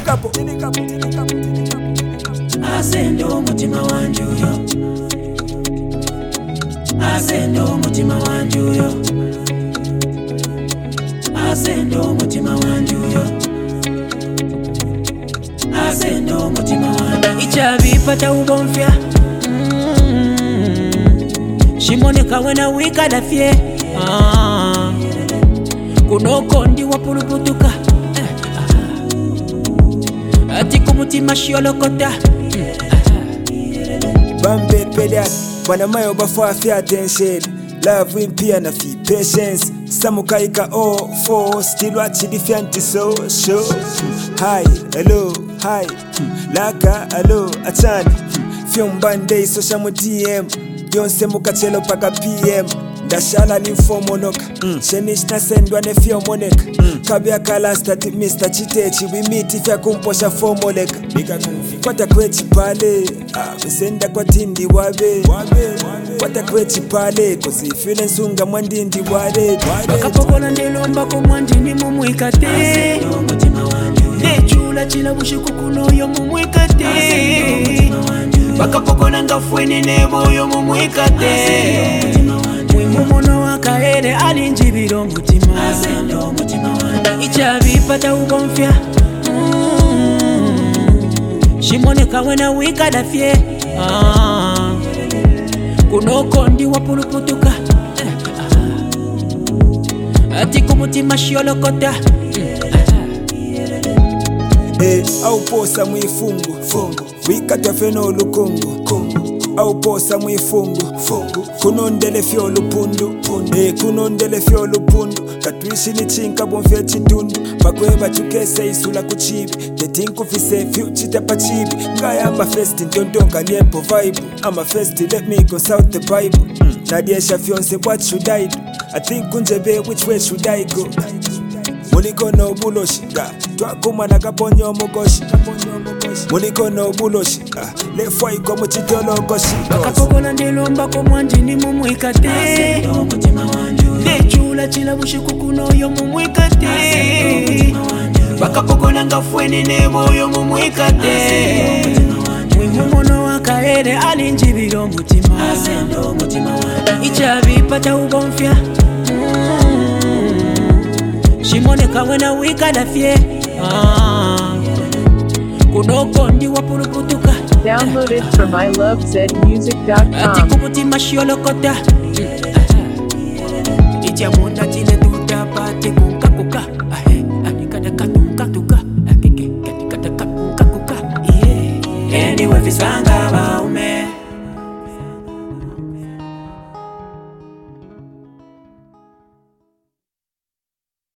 Asendo mutima wanjuyo, asendo mutima wanjuyo, asendo mutima wanjuyo, asendo mutima wanjuyo. Ichabipata ubomfya shimoneka wena wikadafye kunoko ndi wapuluputuka ati kumutima shiolokota Bambe pediat, wanamayo bafwa fi attention. Love win pia na fi patience. Samukaika oh for still watch the fianti so show. Hi, hello, hi. Laka, hello, achani. Film bande social mu DM. Yonse mukachelo paka PM. Dashala ni fomonoka. Shenish na sendwa ne fio moneka. Kabia kala stati Mr. Chitechi. We meet if ya kumposha formoleka. Bika kumfi. Kwata kwechi pale. Mesenda kwa tindi wabe. Kwata kwechi pale. Kosi file nsunga mwandindi wade. Wakapokola ndelomba ko mwandini mumwikate. Nechula chila bushiku kuno yo mumwikate. Wakapokola ngafweni nebo yo mumwikate. Mumuno wakaere alinjibiro mutima. Ichabipata ubomfya shimoneka wena wikadafye kunoko ndi wapuluputuka ati kumutima shiolokota au posa mwifungu wikatwa feno lukungu au posa mwifungu kunondele fyo lupundu kunondele fyo lupundu katwishi ni chinka bonfya chitundu bakweba chukese isula kuchibi tetinku fise fyu chitapa chibi ngaya ama festi ndondonga liempo vibe ama festi let me consult the bible nadiesha fyonse what should I do I think unjebe which way should I go muliko no buloshi twakuma nakaponyo mugoshi muliko no buloshi lefwa iko muchitologoshi wakapokola ndelomba ko mwandini mumwikate nechula chila bushiku kuno yo mumwikate wakapokola ngafweni nebo yo mumwikate mumuno wakaere alinjibiro mutima ichabipata ubomfya shimoneka wena wikadafye kunoko ndi wapuluputuka. Download it from ilovezmusic.com. Ati kumutima shiolokota ichamunda chile tutapate kunkakuka anikadakatukatuka akike katikatakakuka anyway visanga